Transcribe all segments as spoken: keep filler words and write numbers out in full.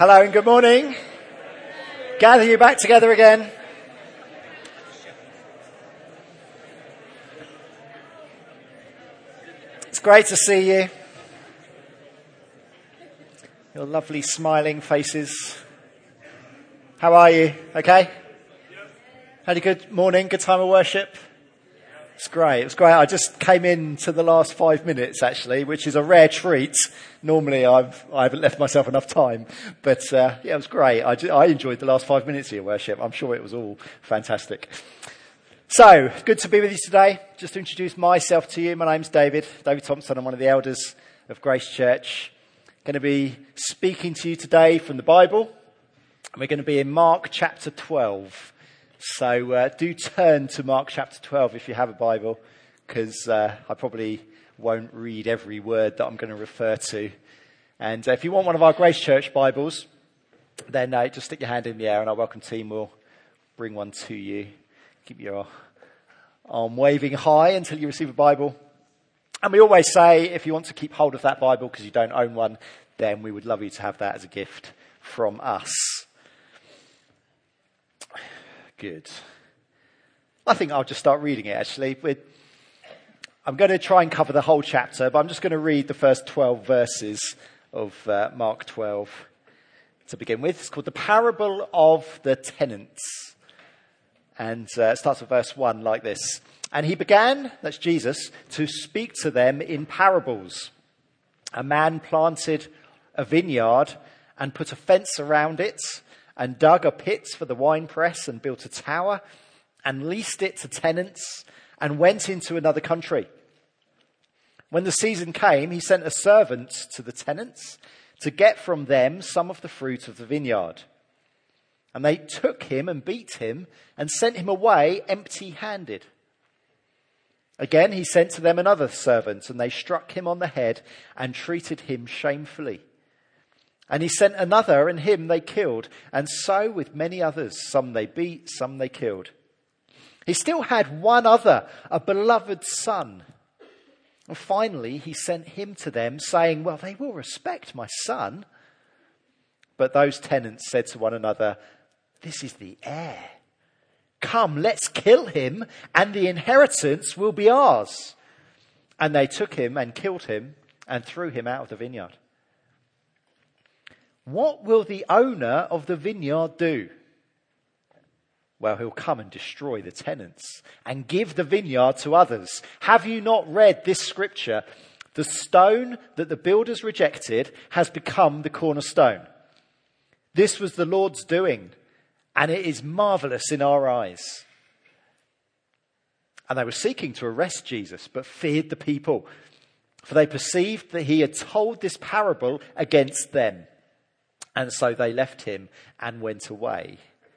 Hello and good morning. Gather you back together again. It's great to see you. Your lovely smiling faces. How are you? Okay? Had a good morning, good time of worship? It's great. It was great. I just came in to the last five minutes, actually, which is a rare treat. Normally, I've I haven't left myself enough time, but uh, yeah, it was great. I, I enjoyed the last five minutes of your worship. I'm sure it was all fantastic. So, good to be with you today. Just to introduce myself to you, my name's David, David Thompson. I'm one of the elders of Grace Church. Going to be speaking to you today from the Bible. We're going to be in Mark chapter twelve. So uh, do turn to Mark chapter twelve if you have a Bible, because uh, I probably won't read every word that I'm going to refer to. And uh, if you want one of our Grace Church Bibles, then uh, just stick your hand in the air and our welcome team will bring one to you. Keep your arm waving high until you receive a Bible. And we always say, if you want to keep hold of that Bible because you don't own one, then we would love you to have that as a gift from us. Good. I think I'll just start reading it, actually. We're, I'm going to try and cover the whole chapter, but I'm just going to read the first twelve verses of uh, Mark twelve to begin with. It's called the Parable of the Tenants. And uh, it starts with verse one like this. And he began, that's Jesus, to speak to them in parables. A man planted a vineyard and put a fence around it, and dug a pit for the winepress and built a tower and leased it to tenants and went into another country. When the season came, he sent a servant to the tenants to get from them some of the fruit of the vineyard. And they took him and beat him and sent him away empty-handed. Again, he sent to them another servant, and they struck him on the head and treated him shamefully. And he sent another, and him they killed. And so with many others, some they beat, some they killed. He still had one other, a beloved son. And finally he sent him to them, saying, well, they will respect my son. But those tenants said to one another, this is the heir. Come, let's kill him, and the inheritance will be ours. And they took him and killed him and threw him out of the vineyard. What will the owner of the vineyard do? Well, he'll come and destroy the tenants and give the vineyard to others. Have you not read this scripture? The stone that the builders rejected has become the cornerstone. This was the Lord's doing, and it is marvelous in our eyes. And they were seeking to arrest Jesus, but feared the people, for they perceived that he had told this parable against them. And so they left him and went away.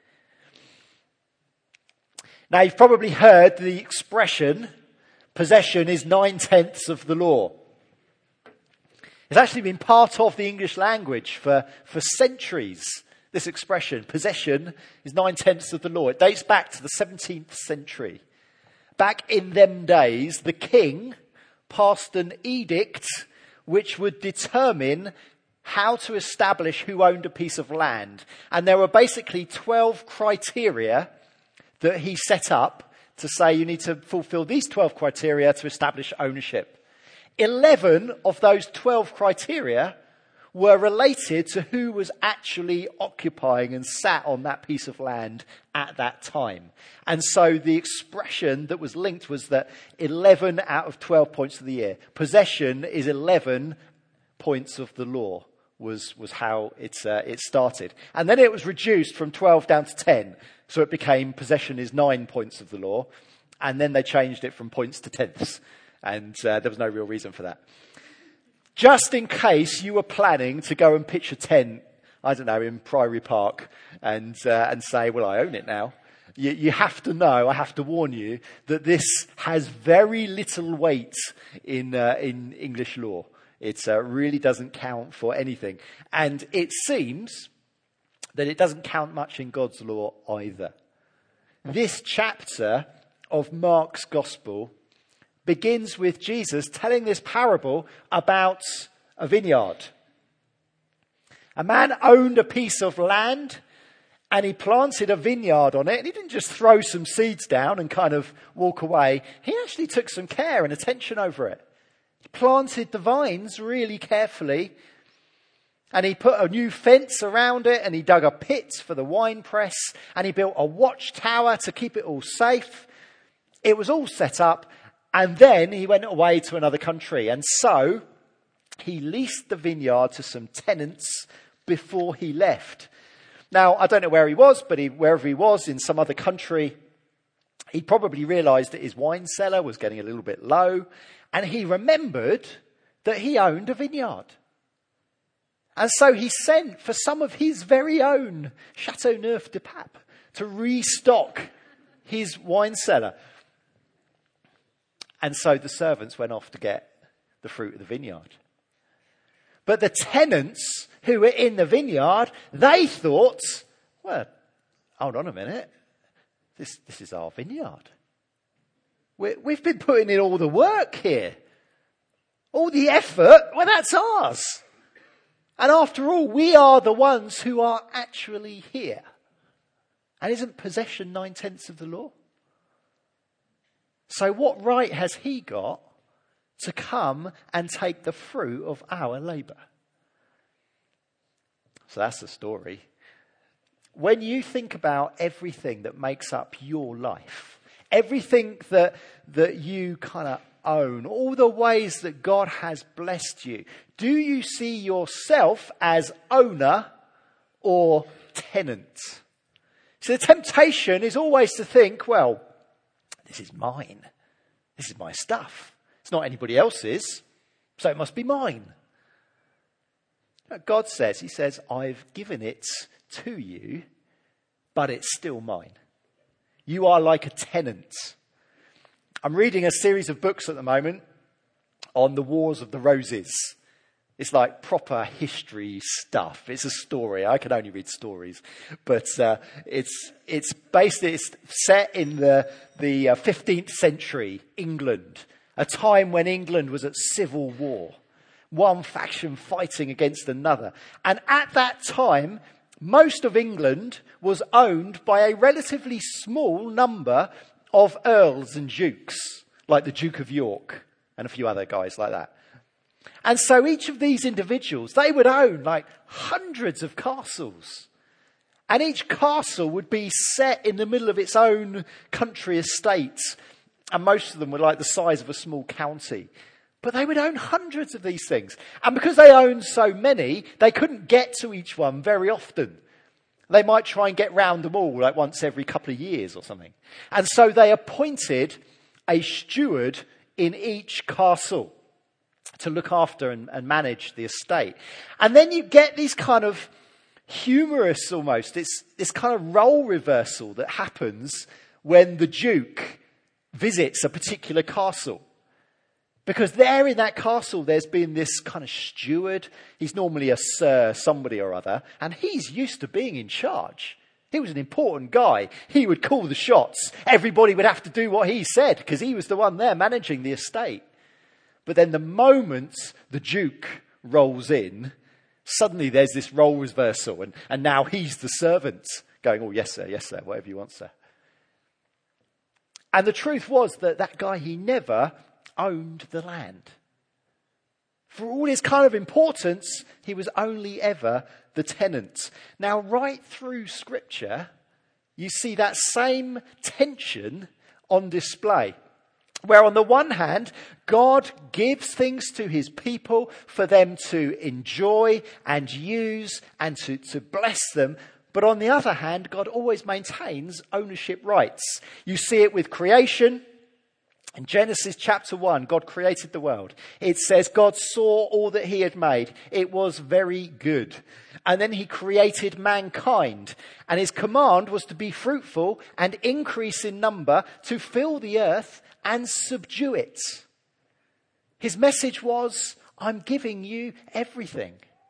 Now, you've probably heard the expression, possession is nine-tenths of the law. It's actually been part of the English language for, for centuries, this expression, possession is nine-tenths of the law. It dates back to the seventeenth century. Back in them days, the king passed an edict which would determine how to establish who owned a piece of land. And there were basically twelve criteria that he set up to say you need to fulfill these twelve criteria to establish ownership. eleven of those twelve criteria were related to who was actually occupying and sat on that piece of land at that time. And so the expression that was linked was that eleven out of twelve points of the year. Possession is eleven points of the law. was was how it, uh, it started. And then it was reduced from twelve down to ten. So it became possession is nine points of the law. And then they changed it from points to tenths. And uh, there was no real reason for that. Just in case you were planning to go and pitch a tent, I don't know, in Priory Park and uh, and say, well, I own it now. You, you have to know, I have to warn you, that this has very little weight in uh, in English law. It uh, really doesn't count for anything. And it seems that it doesn't count much in God's law either. This chapter of Mark's Gospel begins with Jesus telling this parable about a vineyard. A man owned a piece of land and he planted a vineyard on it, and he didn't just throw some seeds down and kind of walk away. He actually took some care and attention over it. He planted the vines really carefully, and he put a new fence around it, and he dug a pit for the wine press, and he built a watchtower to keep it all safe. It was all set up, and then he went away to another country. And so he leased the vineyard to some tenants before he left. Now, I don't know where he was, but he, wherever he was in some other country, he probably realised that his wine cellar was getting a little bit low, and he remembered that he owned a vineyard. And so he sent for some of his very own Chateauneuf du Pape to restock his wine cellar. And so the servants went off to get the fruit of the vineyard. But the tenants who were in the vineyard, they thought, well, hold on a minute. This, this is our vineyard. We're, we've been putting in all the work here. All the effort, well, that's ours. And after all, we are the ones who are actually here. And isn't possession nine-tenths of the law? So what right has he got to come and take the fruit of our labour? So that's the story. When you think about everything that makes up your life, everything that that you kind of own, all the ways that God has blessed you, do you see yourself as owner or tenant? So the temptation is always to think, well, this is mine. This is my stuff. It's not anybody else's, so it must be mine. God says, he says, I've given it to you, but it's still mine. You are like a tenant. I'm reading a series of books at the moment on the Wars of the Roses. It's like proper history stuff. It's a story. I can only read stories, but uh, it's it's basically it's set in the the uh, fifteenth century England, a time when England was at civil war, one faction fighting against another, and at that time, most of England was owned by a relatively small number of earls and dukes, like the Duke of York and a few other guys like that. And so each of these individuals, they would own like hundreds of castles. And each castle would be set in the middle of its own country estate. And most of them were like the size of a small county. But they would own hundreds of these things. And because they owned so many, they couldn't get to each one very often. They might try and get round them all like once every couple of years or something. And so they appointed a steward in each castle to look after and, and manage the estate. And then you get these kind of humorous almost, it's this kind of role reversal that happens when the Duke visits a particular castle. Because there in that castle, there's been this kind of steward. He's normally a sir, somebody or other, and he's used to being in charge. He was an important guy. He would call the shots. Everybody would have to do what he said because he was the one there managing the estate. But then the moment the Duke rolls in, suddenly there's this role reversal, and, and now he's the servant going, oh, yes, sir, yes, sir, whatever you want, sir. And the truth was that that guy, he never owned the land. For all his kind of importance, he was only ever the tenant. Now, right through Scripture, you see that same tension on display. Where on the one hand, God gives things to his people for them to enjoy and use and to, to bless them. But on the other hand, God always maintains ownership rights. You see it with creation. In Genesis chapter one, God created the world. It says God saw all that he had made. It was very good. And then he created mankind. And his command was to be fruitful and increase in number, to fill the earth and subdue it. His message was, I'm giving you everything.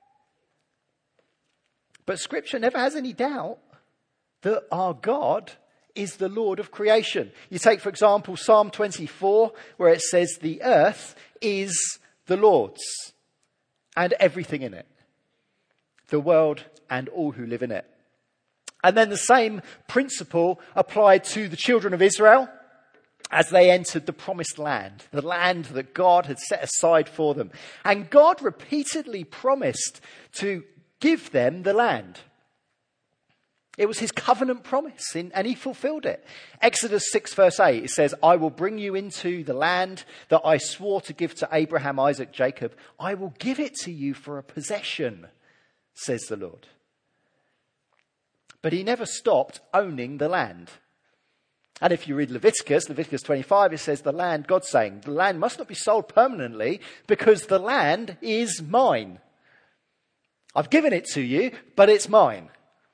But Scripture never has any doubt that our God is the Lord of creation. You take, for example, Psalm twenty-four, where it says, the earth is the Lord's and everything in it. the world and all who live in it. And then the same principle applied to the children of Israel as they entered the promised land, the land that God had set aside for them. And God repeatedly promised to give them the land. It was his covenant promise, and he fulfilled it. Exodus six verse eight, it says, I will bring you into the land that I swore to give to Abraham, Isaac, Jacob. I will give it to you for a possession, says the Lord. But he never stopped owning the land. And if you read Leviticus, Leviticus twenty-five, it says the land, God's saying, the land must not be sold permanently because the land is mine. I've given it to you, but it's mine.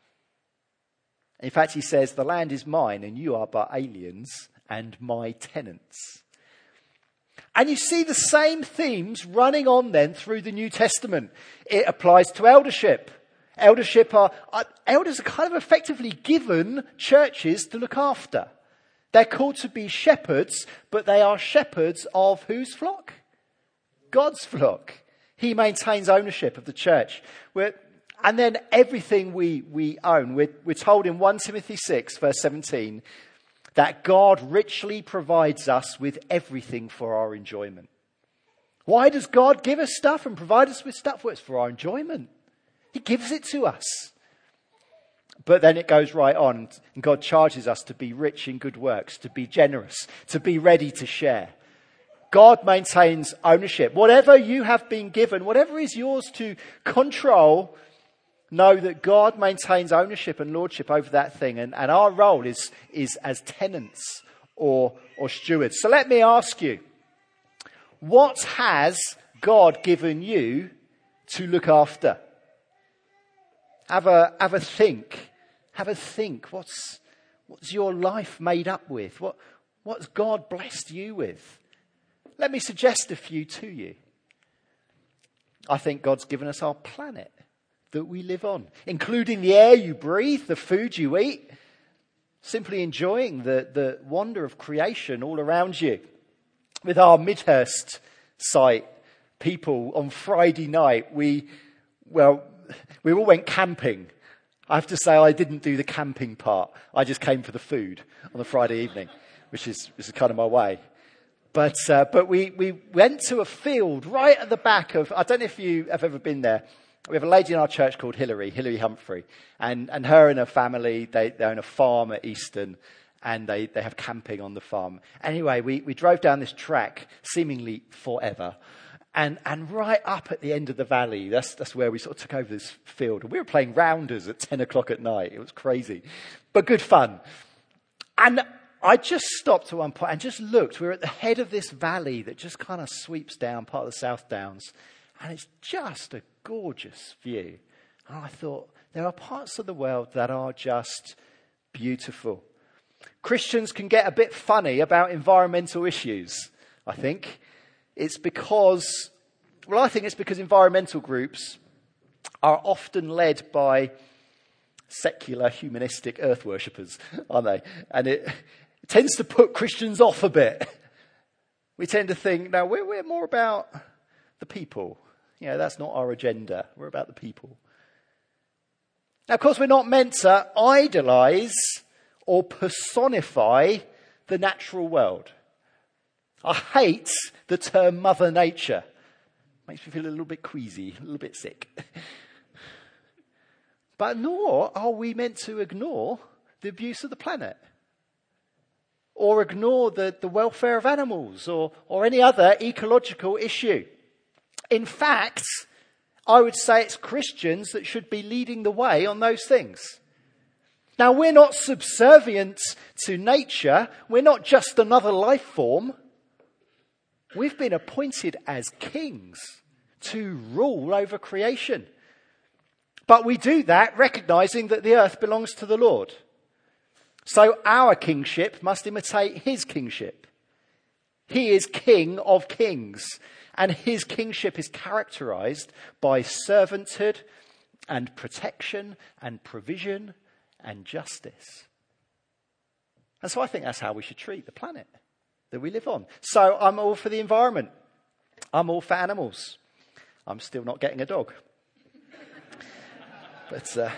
In fact, he says, the land is mine and you are but aliens and my tenants. And you see the same themes running on then through the New Testament. It applies to eldership. Eldership are, are elders are kind of effectively given churches to look after. They're called to be shepherds, but they are shepherds of whose flock? God's flock. He maintains ownership of the church. We're, and then everything we, we own, we're, we're told in First Timothy six, verse seventeen, that God richly provides us with everything for our enjoyment. Why does God give us stuff and provide us with stuff? Well, it's for our enjoyment. He gives it to us. But then it goes right on, and God charges us to be rich in good works, to be generous, to be ready to share. God maintains ownership. Whatever you have been given, whatever is yours to control, know that God maintains ownership and lordship over that thing. And, and our role is, is as tenants or, or stewards. So let me ask you, what has God given you to look after? Have a, have a think. Have a think. What's, what's your life made up with? What, what's God blessed you with? Let me suggest a few to you. I think God's given us our planet that we live on, including the air you breathe, the food you eat, simply enjoying the, the wonder of creation all around you. With our Midhurst site people on Friday night, we, well, we all went camping. I have to say I didn't do the camping part. I just came for the food on the Friday evening, which is, which is kind of my way. But uh, but we, we went to a field right at the back of, I don't know if you have ever been there. We have a lady in our church called Hilary, Hilary Humphrey. And, and her and her family, they, they own a farm at Easton. And they, they have camping on the farm. Anyway, we, we drove down this track, seemingly forever. And and right up at the end of the valley, that's that's where we sort of took over this field. And we were playing rounders at ten o'clock at night. It was crazy, but good fun. And I just stopped at one point and just looked. We were at the head of this valley that just kind of sweeps down part of the South Downs. And it's just a gorgeous view. And I thought, there are parts of the world that are just beautiful. Christians can get a bit funny about environmental issues, I think. It's because, well, I think it's because environmental groups are often led by secular, humanistic earth worshippers, aren't they? And it, it tends to put Christians off a bit. We tend to think, no, we're, we're more about the people. You know, that's not our agenda. We're about the people. Now, of course, we're not meant to idolize or personify the natural world. I hate the term Mother Nature. Makes me feel a little bit queasy, a little bit sick. But nor are we meant to ignore the abuse of the planet. Or ignore the, the welfare of animals or, or any other ecological issue. In fact, I would say it's Christians that should be leading the way on those things. Now, we're not subservient to nature. We're not just another life form. We've been appointed as kings to rule over creation. But we do that recognizing that the earth belongs to the Lord. So our kingship must imitate his kingship. He is King of kings, and his kingship is characterized by servanthood and protection and provision and justice. And so I think that's how we should treat the planet that we live on. So I'm all for the environment. I'm all for animals. I'm still not getting a dog. But uh,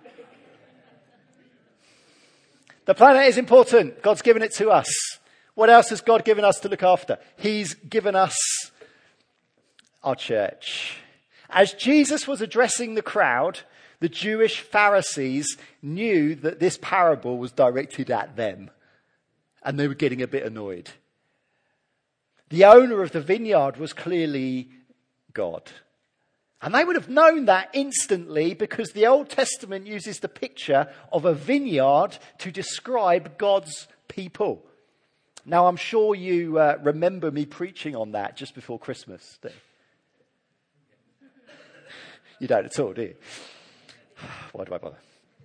the planet is important. God's given it to us. What else has God given us to look after? He's given us our church. As Jesus was addressing the crowd, the Jewish Pharisees knew that this parable was directed at them, and they were getting a bit annoyed. The owner of the vineyard was clearly God. And they would have known that instantly because the Old Testament uses the picture of a vineyard to describe God's people. Now, I'm sure you uh, remember me preaching on that just before Christmas. Do you? You don't at all, do you? Why do I bother?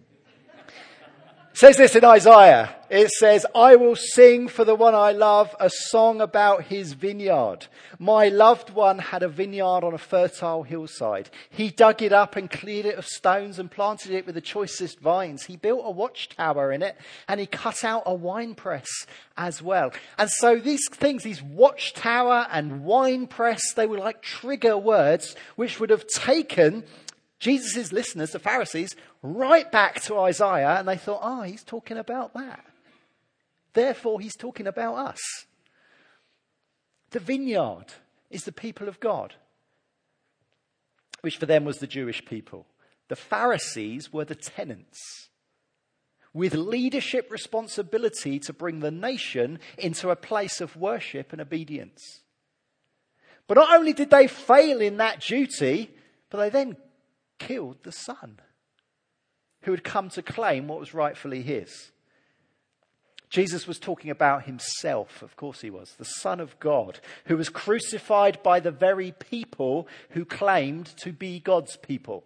It says this in Isaiah. It says, I will sing for the one I love a song about his vineyard. My loved one had a vineyard on a fertile hillside. He dug it up and cleared it of stones and planted it with the choicest vines. He built a watchtower in it and he cut out a winepress as well. And so these things, these watchtower and winepress, they were like trigger words which would have taken Jesus' listeners, the Pharisees, right back to Isaiah, and they thought, ah, oh, he's talking about that. Therefore, he's talking about us. The vineyard is the people of God, which for them was the Jewish people. The Pharisees were the tenants, with leadership responsibility to bring the nation into a place of worship and obedience. But not only did they fail in that duty, but they then killed the son who had come to claim what was rightfully his. Jesus was talking about himself, of course he was, the Son of God, who was crucified by the very people who claimed to be God's people.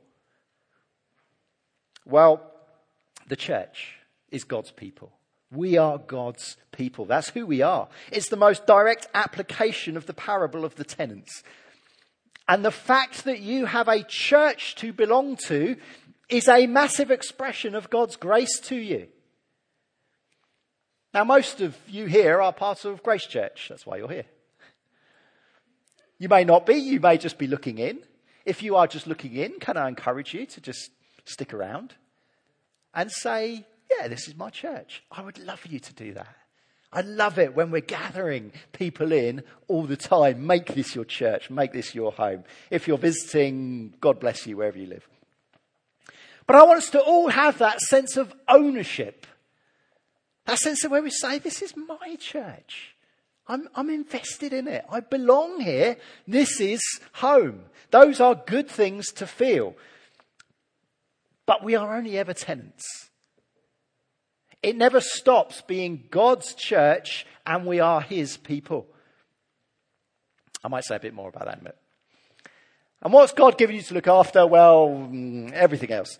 Well, the church is God's people. We are God's people. That's who we are. It's the most direct application of the parable of the tenants. And the fact that you have a church to belong to is a massive expression of God's grace to you. Now, most of you here are part of Grace Church. That's why you're here. You may not be. You may just be looking in. If you are just looking in, can I encourage you to just stick around and say, yeah, this is my church. I would love for you to do that. I love it when we're gathering people in all the time. Make this your church. Make this your home. If you're visiting, God bless you wherever you live. But I want us to all have that sense of ownership. That sense of where we say, this is my church. I'm, I'm invested in it. I belong here. This is home. Those are good things to feel. But we are only ever tenants. It never stops being God's church and we are his people. I might say a bit more about that in a minute. And what's God given you to look after? Well, everything else.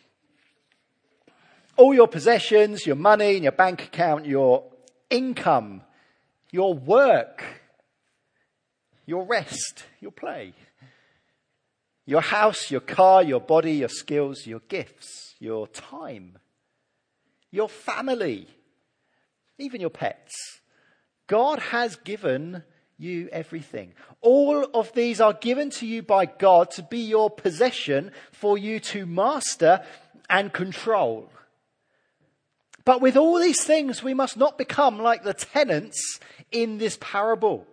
All your possessions, your money, your bank account, your income, your work, your rest, your play, your house, your car, your body, your skills, your gifts, your time, your family, even your pets. God has given you everything. All of these are given to you by God to be your possession for you to master and control. But with all these things, we must not become like the tenants in this parable.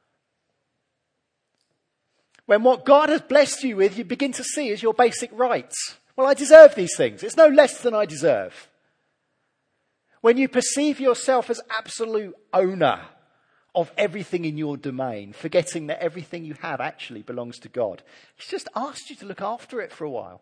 When what God has blessed you with, you begin to see as your basic rights. Well, I deserve these things. It's no less than I deserve. When you perceive yourself as absolute owner of everything in your domain, forgetting that everything you have actually belongs to God. He's just asked you to look after it for a while.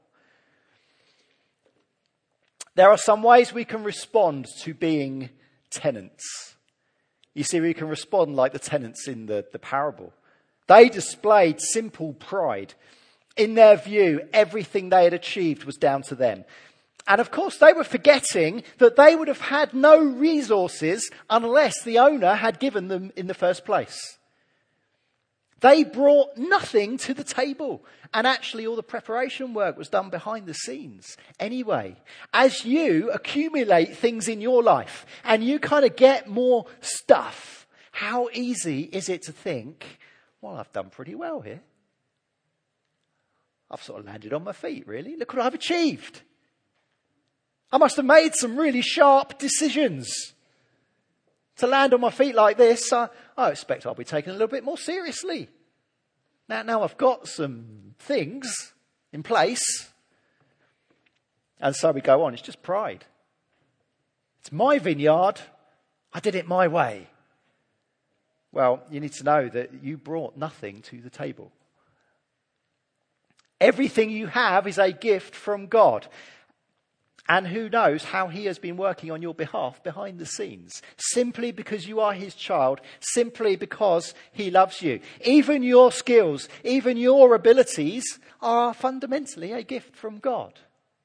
There are some ways we can respond to being tenants. You see, we can respond like the tenants in the, the parable. They displayed simple pride. In their view, everything they had achieved was down to them. And of course, they were forgetting that they would have had no resources unless the owner had given them in the first place. They brought nothing to the table. And actually, all the preparation work was done behind the scenes. Anyway, as you accumulate things in your life and you kind of get more stuff, how easy is it to think, well, I've done pretty well here. I've sort of landed on my feet, really. Look what I've achieved. I must have made some really sharp decisions. To land on my feet like this, I, I expect I'll be taken a little bit more seriously. Now, now I've got some things in place. And so we go on. It's just pride. It's my vineyard. I did it my way. Well, you need to know that you brought nothing to the table. Everything you have is a gift from God. And who knows how he has been working on your behalf behind the scenes. Simply because you are his child. Simply because he loves you. Even your skills, even your abilities are fundamentally a gift from God.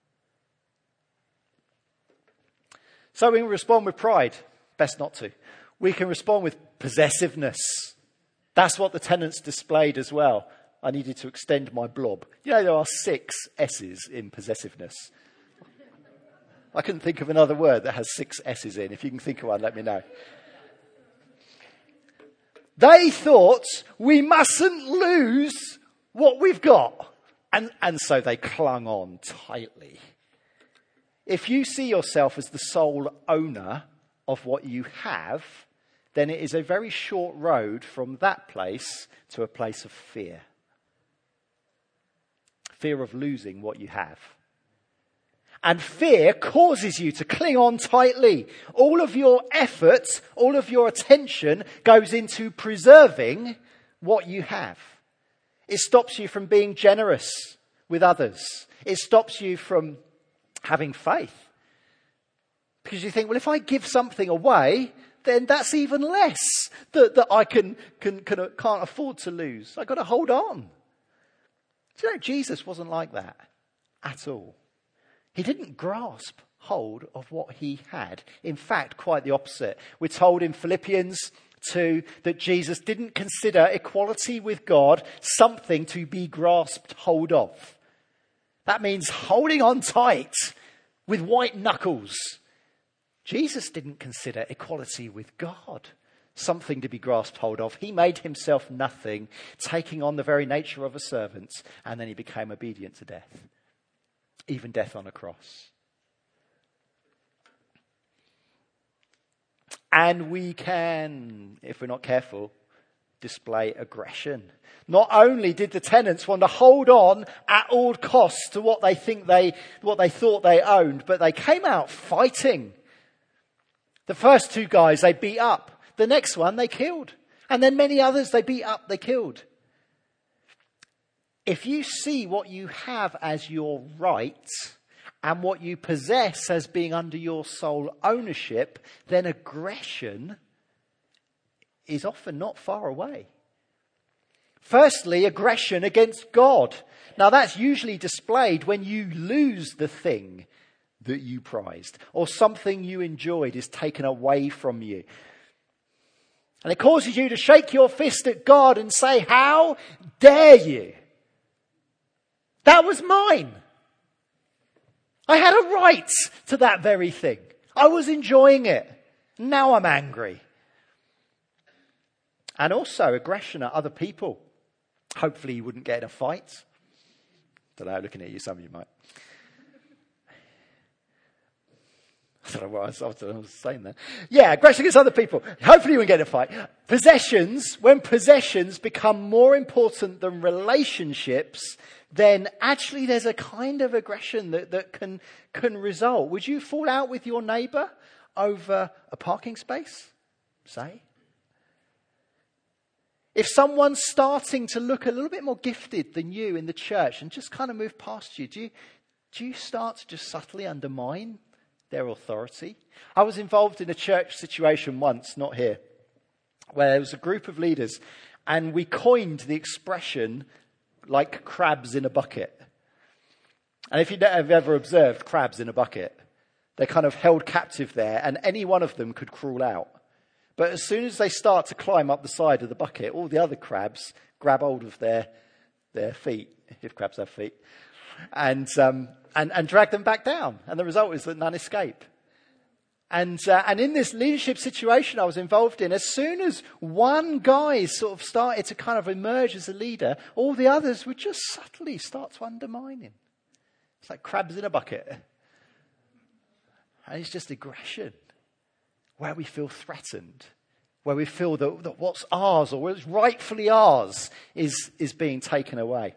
So we can respond with pride. Best not to. We can respond with possessiveness. That's what the tenants displayed as well. I needed to extend my blob. You know, there are six S's in possessiveness. I couldn't think of another word that has six S's in. If you can think of one, let me know. They thought we mustn't lose what we've got. And, and so they clung on tightly. If you see yourself as the sole owner of what you have, then it is a very short road from that place to a place of fear. Fear of losing what you have. And fear causes you to cling on tightly. All of your effort, all of your attention goes into preserving what you have. It stops you from being generous with others. It stops you from having faith. Because you think, well, if I give something away, then that's even less that, that I can, can, can, can't afford to lose. I've got to hold on. Do you know, Jesus wasn't like that at all. He didn't grasp hold of what he had. In fact, quite the opposite. We're told in Philippians two that Jesus didn't consider equality with God something to be grasped hold of. That means holding on tight with white knuckles. Jesus didn't consider equality with God something to be grasped hold of. He made himself nothing, taking on the very nature of a servant, and then he became obedient to death. Even death on a cross. And we can, if we're not careful, display aggression. Not only did the tenants want to hold on at all costs to what they think they, what they thought they owned, but they came out fighting. The first two guys they beat up. The next one they killed. And then many others they beat up, they killed. If you see what you have as your right and what you possess as being under your sole ownership, then aggression is often not far away. Firstly, aggression against God. Now that's usually displayed when you lose the thing that you prized or something you enjoyed is taken away from you. And it causes you to shake your fist at God and say, how dare you? That was mine. I had a right to that very thing. I was enjoying it. Now I'm angry. And also aggression at other people. Hopefully you wouldn't get in a fight. Don't know, looking at you, some of you might. I don't know what I was, I don't know what I was saying there. Yeah, aggression against other people. Hopefully you won't get in a fight. Possessions, when possessions become more important than relationships, then actually there's a kind of aggression that, that can, can result. Would you fall out with your neighbour over a parking space, say? If someone's starting to look a little bit more gifted than you in the church and just kind of move past you, do you, do you start to just subtly undermine their authority? I was involved in a church situation once, not here, where there was a group of leaders and we coined the expression like crabs in a bucket. And if you have ever observed crabs in a bucket, they're kind of held captive there and any one of them could crawl out. But as soon as they start to climb up the side of the bucket, all the other crabs grab hold of their their feet, if crabs have feet, and um, and, and drag them back down. And the result is that none escape. And uh, and in this leadership situation I was involved in, as soon as one guy sort of started to kind of emerge as a leader, all the others would just subtly start to undermine him. It's like crabs in a bucket. And it's just aggression, where we feel threatened, where we feel that, that what's ours or what's rightfully ours is, is being taken away.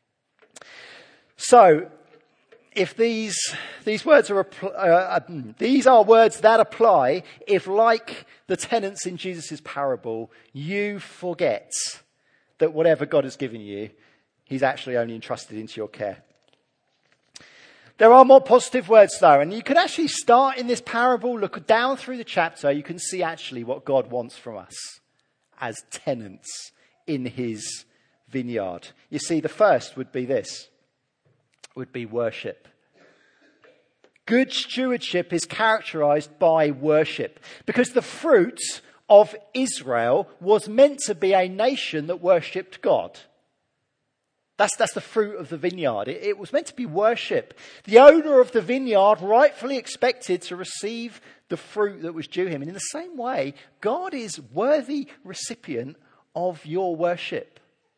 So, if these these words are uh, these are words that apply if, like the tenants in Jesus' parable, you forget that whatever God has given you, he's actually only entrusted into your care. There are more positive words though, and you can actually start in this parable, look down through the chapter, you can see actually what God wants from us as tenants in his vineyard. You see, the first would be this. Would be worship. Good stewardship is characterized by worship, because the fruit of Israel was meant to be a nation that worshipped God. That's, that's the fruit of the vineyard. It, it was meant to be worship. The owner of the vineyard rightfully expected to receive the fruit that was due him. And in the same way, God is worthy recipient of your worship.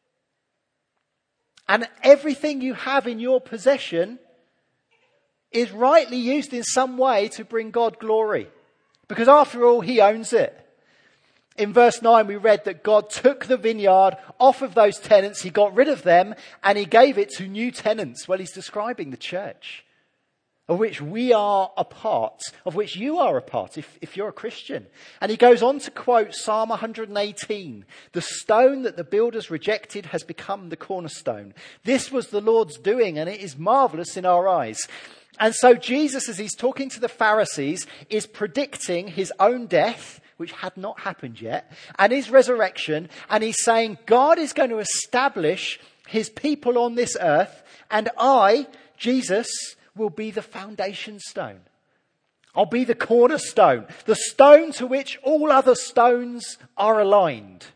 And everything you have in your possession is rightly used in some way to bring God glory. Because after all, he owns it. In verse nine, we read that God took the vineyard off of those tenants. He got rid of them and he gave it to new tenants. Well, he's describing the church, of which we are a part, of which you are a part if, if you're a Christian. And he goes on to quote Psalm one hundred eighteen. The stone that the builders rejected has become the cornerstone. This was the Lord's doing, and it is marvelous in our eyes. And so Jesus, as he's talking to the Pharisees, is predicting his own death, which had not happened yet, and his resurrection. And he's saying God is going to establish his people on this earth, and I, Jesus, will be the foundation stone. I'll be the cornerstone, the stone to which all other stones are aligned.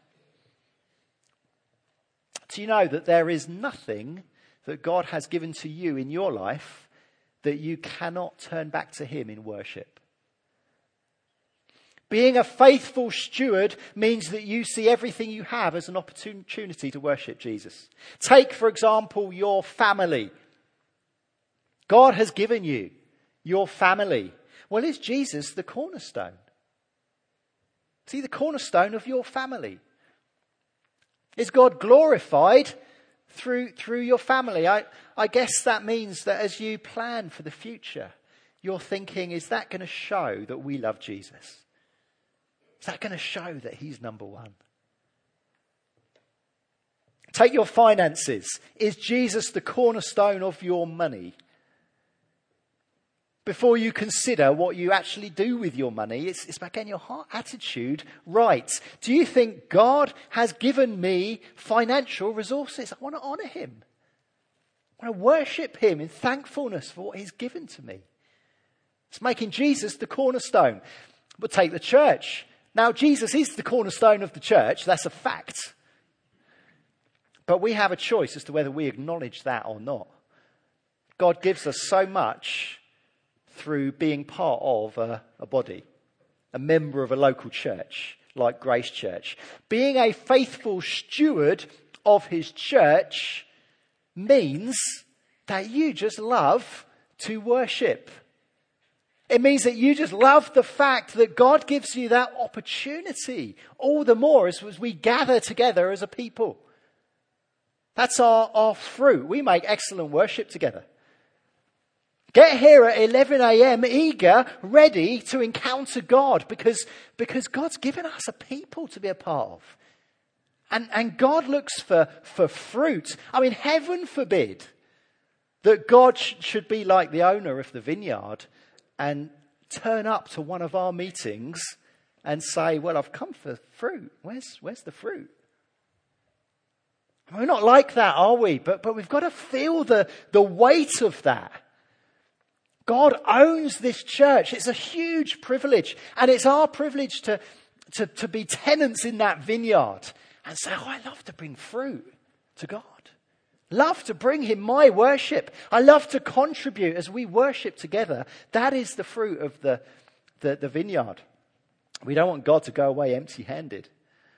Do you know that there is nothing that God has given to you in your life that you cannot turn back to him in worship? Being a faithful steward means that you see everything you have as an opportunity to worship Jesus. Take, for example, your family. God has given you your family. Well, is Jesus the cornerstone? Is he the cornerstone of your family? Is God glorified through through your family? I, I guess that means that as you plan for the future, you're thinking, is that going to show that we love Jesus? Is that going to show that he's number one? Take your finances. Is Jesus the cornerstone of your money? Before you consider what you actually do with your money, it's, it's about getting your heart attitude right. Do you think God has given me financial resources? I want to honour him. I want to worship him in thankfulness for what he's given to me. It's making Jesus the cornerstone. But take the church. Now, Jesus is the cornerstone of the church. That's a fact. But we have a choice as to whether we acknowledge that or not. God gives us so much through being part of a, a body, a member of a local church like Grace Church. Being a faithful steward of his church means that you just love to worship. It means that you just love the fact that God gives you that opportunity all the more as, as we gather together as a people. That's our, our fruit. We make excellent worship together. Get here at eleven a.m. eager, ready to encounter God because, because God's given us a people to be a part of. And, and God looks for, for fruit. I mean, heaven forbid that God sh- should be like the owner of the vineyard and turn up to one of our meetings and say, well, I've come for fruit. Where's, where's the fruit? I mean, we're not like that, are we? But, but we've got to feel the, the weight of that. God owns this church. It's a huge privilege. And it's our privilege to, to, to be tenants in that vineyard and say, oh, I love to bring fruit to God. Love to bring him my worship. I love to contribute as we worship together. That is the fruit of the, the, the vineyard. We don't want God to go away empty-handed.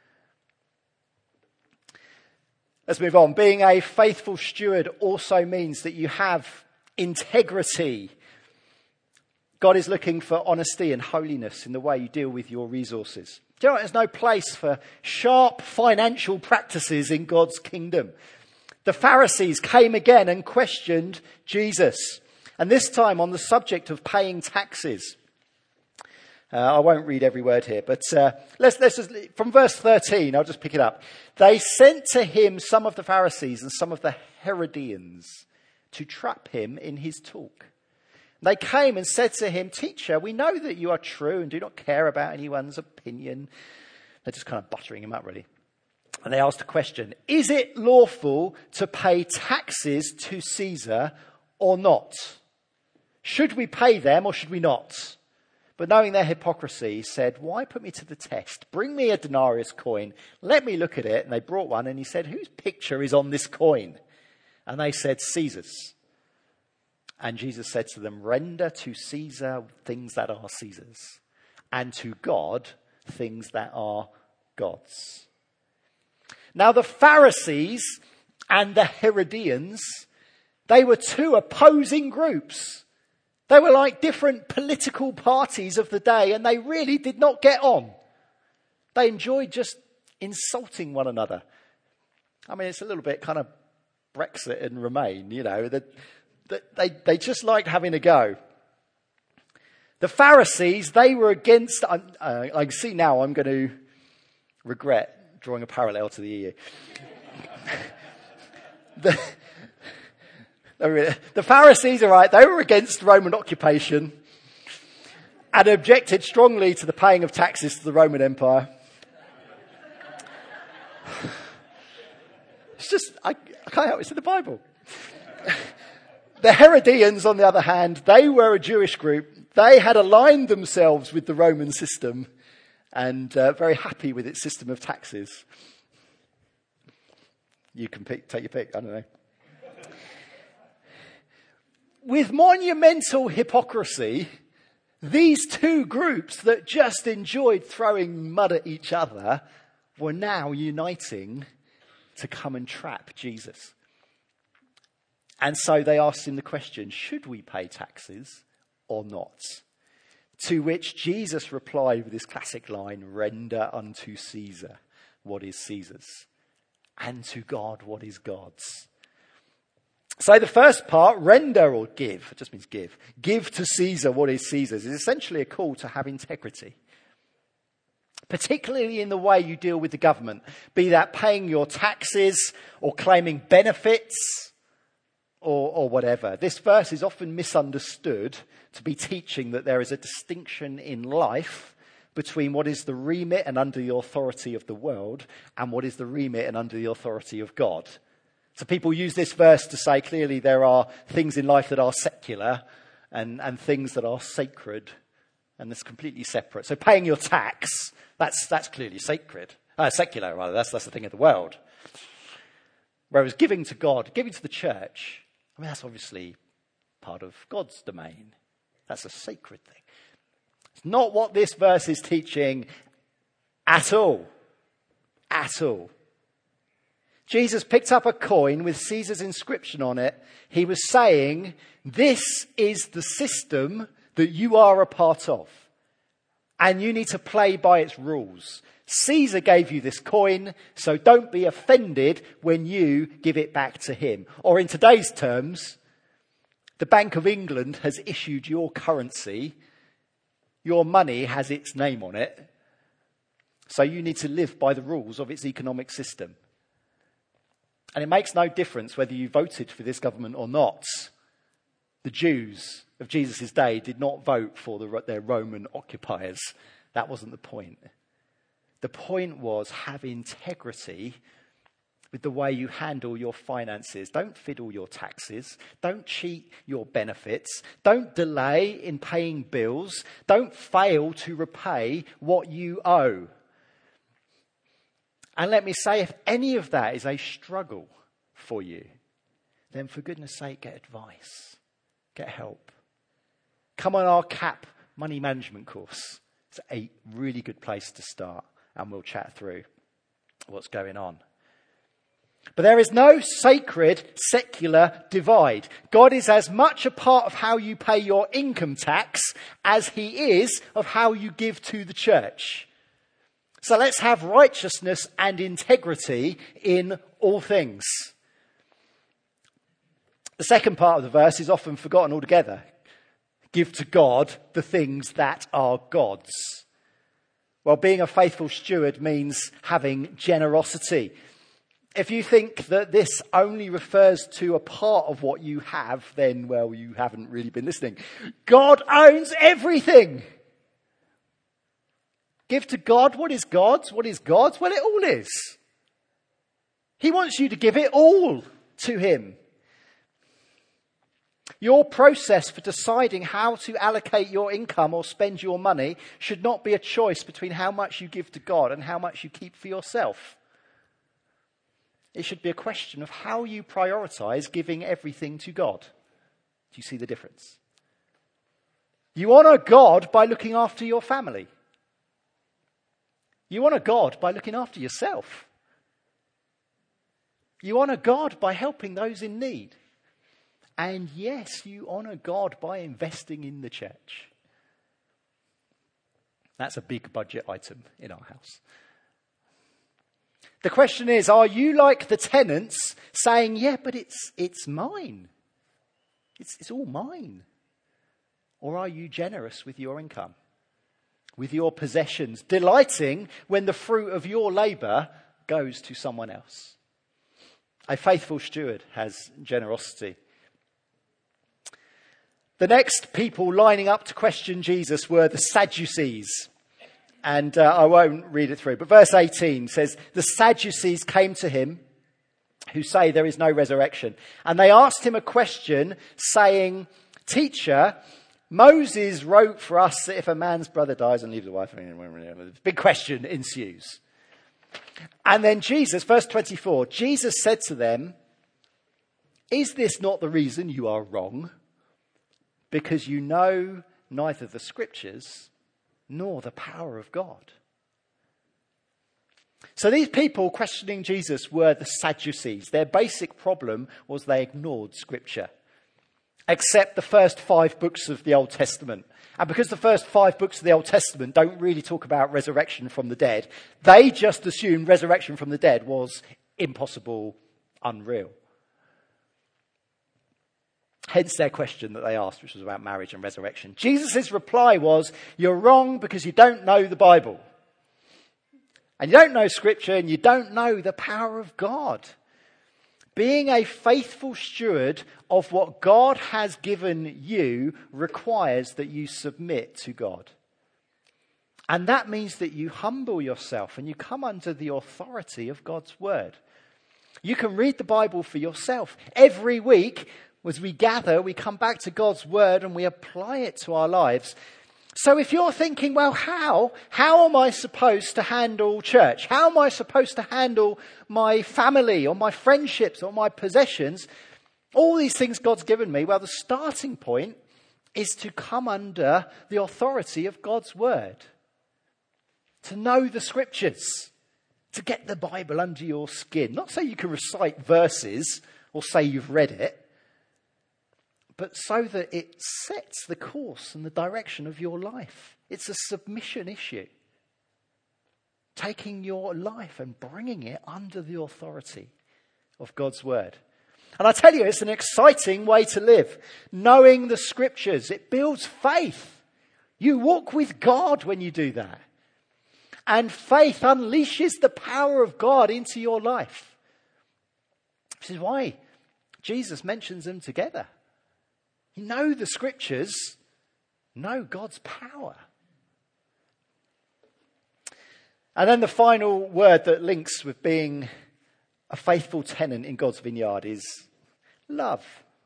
Let's move on. Being a faithful steward also means that you have integrity. God is looking for honesty and holiness in the way you deal with your resources. Do you know what? There's no place for sharp financial practices in God's kingdom. The Pharisees came again and questioned Jesus, and this time on the subject of paying taxes. Uh, I won't read every word here, but uh, let's, let's just, from verse thirteen, I'll just pick it up. They sent to him some of the Pharisees and some of the Herodians to trap him in his talk. They came and said to him, "Teacher, we know that you are true and do not care about anyone's opinion." They're just kind of buttering him up, really. And they asked a question: "Is it lawful to pay taxes to Caesar or not? Should we pay them or should we not?" But knowing their hypocrisy, he said, "Why put me to the test? Bring me a denarius coin. Let me look at it." And they brought one, and he said, "Whose picture is on this coin?" And they said, "Caesar's." And Jesus said to them, "Render to Caesar things that are Caesar's, and to God things that are God's." Now the Pharisees and the Herodians, they were two opposing groups. They were like different political parties of the day, and they really did not get on. They enjoyed just insulting one another. I mean, it's a little bit kind of Brexit and Remain, you know, that they, they just liked having a go. The Pharisees, they were against, uh, I can see now I'm going to regret drawing a parallel to the E U. the, the Pharisees, all right, they were against Roman occupation and objected strongly to the paying of taxes to the Roman Empire. It's just, I, I can't help it, it's in the Bible. The Herodians, on the other hand, they were a Jewish group. They had aligned themselves with the Roman system and uh, very happy with its system of taxes. You can pick, take your pick, I don't know. With monumental hypocrisy, these two groups that just enjoyed throwing mud at each other were now uniting to come and trap Jesus. And so they asked him the question, should we pay taxes or not? To which Jesus replied with this classic line, render unto Caesar what is Caesar's, and to God what is God's. So the first part, render or give, it just means give. Give to Caesar what is Caesar's is essentially a call to have integrity. Particularly in the way you deal with the government, be that paying your taxes or claiming benefits or, or whatever. This verse is often misunderstood to be teaching that there is a distinction in life between what is the remit and under the authority of the world and what is the remit and under the authority of God. So people use this verse to say clearly there are things in life that are secular and, and things that are sacred, and it's completely separate. So paying your tax, that's that's clearly sacred. Uh, secular, rather, that's, that's the thing of the world. Whereas giving to God, giving to the church, I mean, that's obviously part of God's domain. That's a sacred thing. It's not what this verse is teaching at all. At all. Jesus picked up a coin with Caesar's inscription on it. He was saying, this is the system that you are a part of. And you need to play by its rules. Caesar gave you this coin, so don't be offended when you give it back to him. Or in today's terms, the Bank of England has issued your currency. Your money has its name on it. So you need to live by the rules of its economic system. And it makes no difference whether you voted for this government or not. The Jews of Jesus' day did not vote for the, their Roman occupiers. That wasn't the point. The point was have integrity with the way you handle your finances. Don't fiddle your taxes. Don't cheat your benefits. Don't delay in paying bills. Don't fail to repay what you owe. And let me say, if any of that is a struggle for you, then for goodness sake, get advice. Get help. Come on our CAP money management course. It's a really good place to start, and we'll chat through what's going on. But there is no sacred secular divide. God is as much a part of how you pay your income tax as he is of how you give to the church. So let's have righteousness and integrity in all things. The second part of the verse is often forgotten altogether. Give to God the things that are God's. Well, being a faithful steward means having generosity. If you think that this only refers to a part of what you have, then, well, you haven't really been listening. God owns everything. Give to God what is God's. What is God's? Well, it all is. He wants you to give it all to him. Your process for deciding how to allocate your income or spend your money should not be a choice between how much you give to God and how much you keep for yourself. It should be a question of how you prioritize giving everything to God. Do you see the difference? You honor God by looking after your family. You honor God by looking after yourself. You honor God by helping those in need. And yes, you honor God by investing in the church. That's a big budget item in our house. The question is, are you like the tenants saying, yeah, but it's it's mine. It's, it's all mine. Or are you generous with your income, with your possessions, delighting when the fruit of your labour goes to someone else? A faithful steward has generosity. The next people lining up to question Jesus were the Sadducees. And uh, I won't read it through. But verse eighteen says, the Sadducees came to him who say there is no resurrection. And they asked him a question saying, Teacher, Moses wrote for us that if a man's brother dies and leaves a wife, big question ensues. And then Jesus, verse twenty-four, Jesus said to them, is this not the reason you are wrong? Because you know neither the scriptures nor the power of God. So these people questioning Jesus were the Sadducees. Their basic problem was they ignored scripture, except the first five books of the Old Testament. And because the first five books of the Old Testament don't really talk about resurrection from the dead, they just assumed resurrection from the dead was impossible, unreal. Hence their question that they asked, which was about marriage and resurrection. Jesus' reply was, you're wrong because you don't know the Bible. And you don't know scripture and you don't know the power of God. Being a faithful steward of what God has given you requires that you submit to God. And that means that you humble yourself and you come under the authority of God's word. You can read the Bible for yourself. Every week, as we gather, we come back to God's word and we apply it to our lives. So if you're thinking, well, how? How am I supposed to handle church? How am I supposed to handle my family or my friendships or my possessions? All these things God's given me. Well, the starting point is to come under the authority of God's word. To know the scriptures. To get the Bible under your skin. Not so you can recite verses or say you've read it, but so that it sets the course and the direction of your life. It's a submission issue. Taking your life and bringing it under the authority of God's word. And I tell you, it's an exciting way to live. Knowing the scriptures, it builds faith. You walk with God when you do that. And faith unleashes the power of God into your life. Which is why Jesus mentions them together. You know the scriptures, know God's power. And then the final word that links with being a faithful tenant in God's vineyard is love.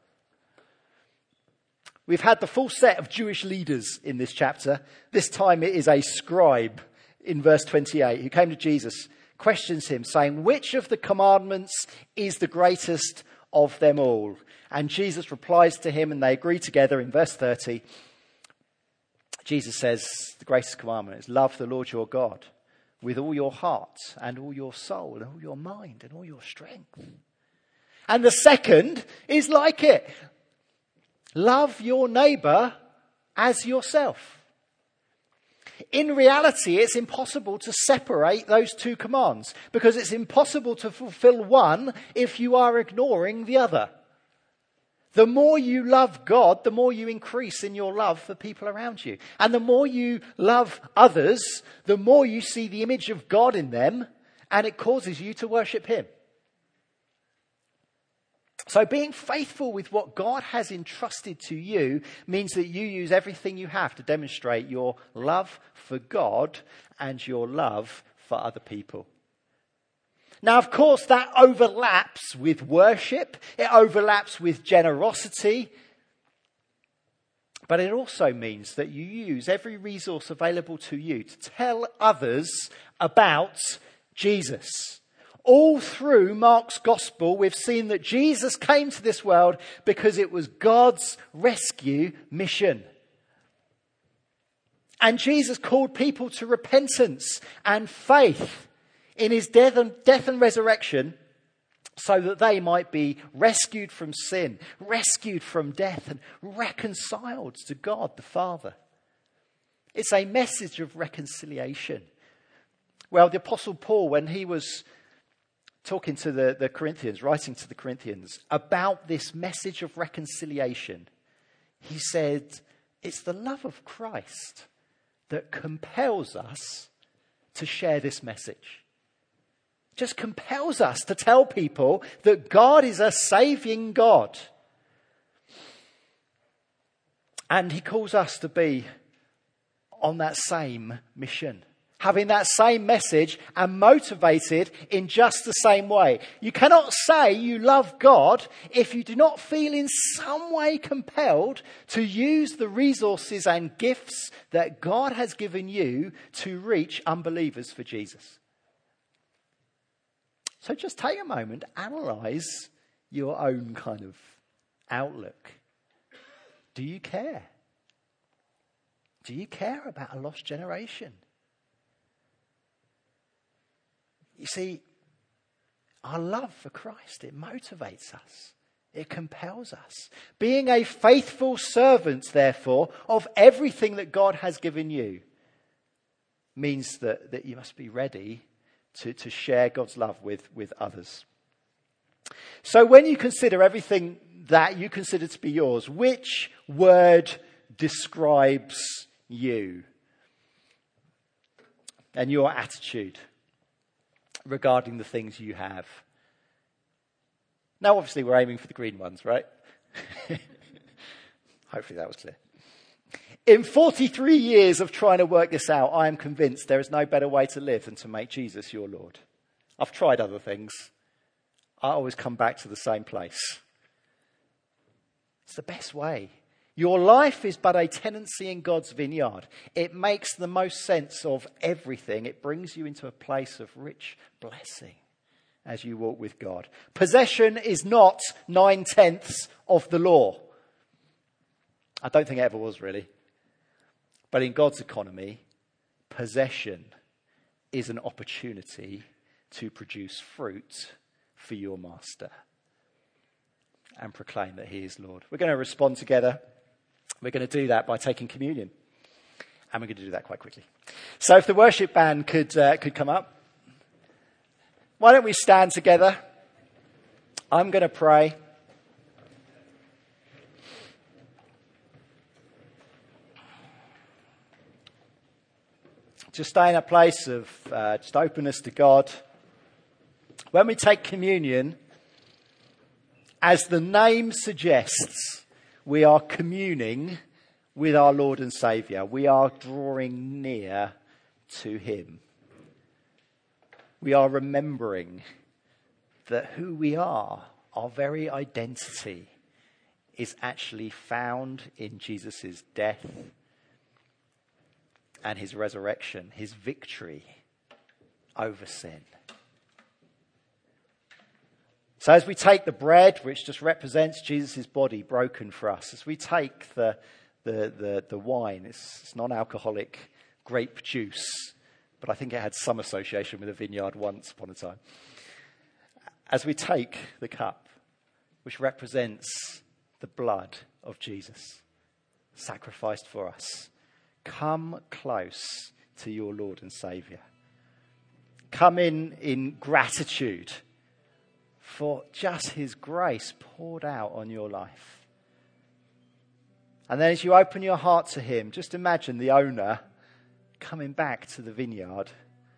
We've had the full set of Jewish leaders in this chapter. This time it is a scribe in verse twenty-eight who came to Jesus, questions him, saying, which of the commandments is the greatest of them all? And Jesus replies to him and they agree together in verse thirty. Jesus says the greatest commandment is love the Lord your God with all your heart and all your soul and all your mind and all your strength. And the second is like it. Love your neighbour as yourself. In reality, it's impossible to separate those two commands because it's impossible to fulfill one if you are ignoring the other. The more you love God, the more you increase in your love for people around you. And the more you love others, the more you see the image of God in them, and it causes you to worship him. So being faithful with what God has entrusted to you means that you use everything you have to demonstrate your love for God and your love for other people. Now, of course, that overlaps with worship. It overlaps with generosity. But it also means that you use every resource available to you to tell others about Jesus. All through Mark's gospel, we've seen that Jesus came to this world because it was God's rescue mission. And Jesus called people to repentance and faith in his death and, death and resurrection so that they might be rescued from sin, rescued from death, and reconciled to God the Father. It's a message of reconciliation. Well, the Apostle Paul, when he was talking to the, the Corinthians, writing to the Corinthians about this message of reconciliation, he said, it's the love of Christ that compels us to share this message. Just compels us to tell people that God is a saving God. And he calls us to be on that same mission, having that same message and motivated in just the same way. You cannot say you love God if you do not feel in some way compelled to use the resources and gifts that God has given you to reach unbelievers for Jesus. So just take a moment, analyse your own kind of outlook. Do you care? Do you care about a lost generation? You see, our love for Christ, it motivates us. It compels us. Being a faithful servant, therefore, of everything that God has given you means that, that you must be ready to, to share God's love with, with others. So when you consider everything that you consider to be yours, which word describes you and your attitude regarding the things you have? Now, obviously, we're aiming for the green ones, right? Hopefully that was clear. In forty-three years of trying to work this out, I am convinced there is no better way to live than to make Jesus your Lord. I've tried other things. I always come back to the same place. It's the best way. Your life is but a tenancy in God's vineyard. It makes the most sense of everything. It brings you into a place of rich blessing as you walk with God. Possession is not nine-tenths of the law. I don't think it ever was, really. But in God's economy, possession is an opportunity to produce fruit for your master and proclaim that he is Lord. We're going to respond together. We're going to do that by taking communion. And we're going to do that quite quickly. So if the worship band could uh, could come up. Why don't we stand together? I'm going to pray. Just stay in a place of uh, just openness to God. When we take communion, as the name suggests, we are communing with our Lord and Saviour. We are drawing near to him. We are remembering that who we are, our very identity, is actually found in Jesus' death and his resurrection, his victory over sin. So as we take the bread, which just represents Jesus' body broken for us, as we take the, the, the, the wine. It's, it's non-alcoholic grape juice, but I think it had some association with a vineyard once upon a time. As we take the cup, which represents the blood of Jesus, sacrificed for us, come close to your Lord and Saviour. Come in in gratitude for just his grace poured out on your life. And then as you open your heart to him, just imagine the owner coming back to the vineyard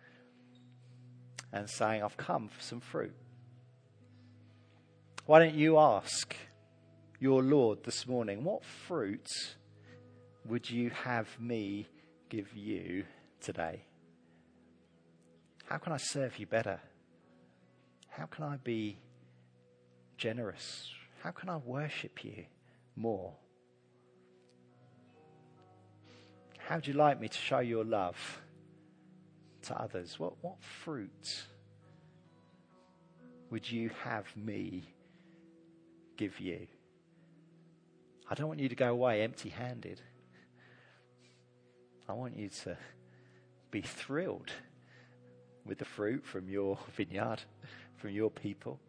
and saying, I've come for some fruit. Why don't you ask your Lord this morning, what fruit would you have me give you today? How can I serve you better? How can I be generous? How can I worship you more? How would you like me to show your love to others? What, what fruit would you have me give you? I don't want you to go away empty-handed. I want you to be thrilled with the fruit from your vineyard, from your people.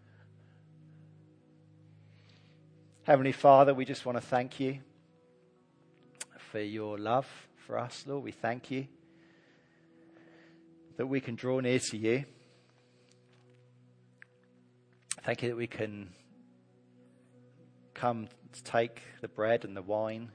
Heavenly Father, we just want to thank you for your love for us, Lord. We thank you that we can draw near to you. Thank you that we can come to take the bread and the wine,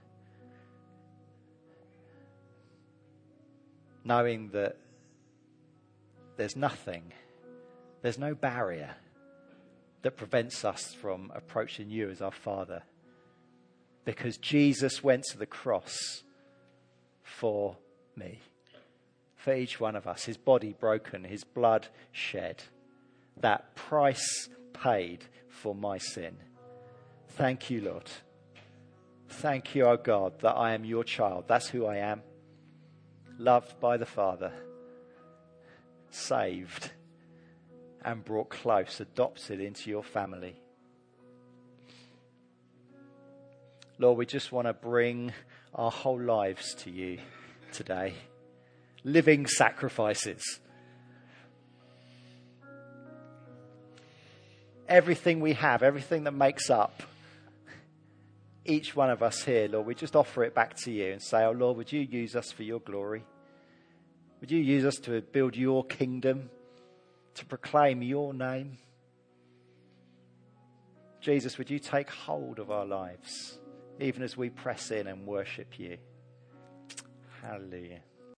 knowing that there's nothing, there's no barrier that prevents us from approaching you as our Father, because Jesus went to the cross for me, for each one of us, his body broken, his blood shed, that price paid for my sin. Thank you, Lord. Thank you, oh God, that I am your child. That's who I am. Loved by the Father, saved and brought close, adopted into your family. Lord, we just want to bring our whole lives to you today. Living sacrifices. Everything we have, everything that makes up each one of us here, Lord, we just offer it back to you and say, oh Lord, would you use us for your glory? Would you use us to build your kingdom, to proclaim your name? Jesus, would you take hold of our lives, even as we press in and worship you? Hallelujah.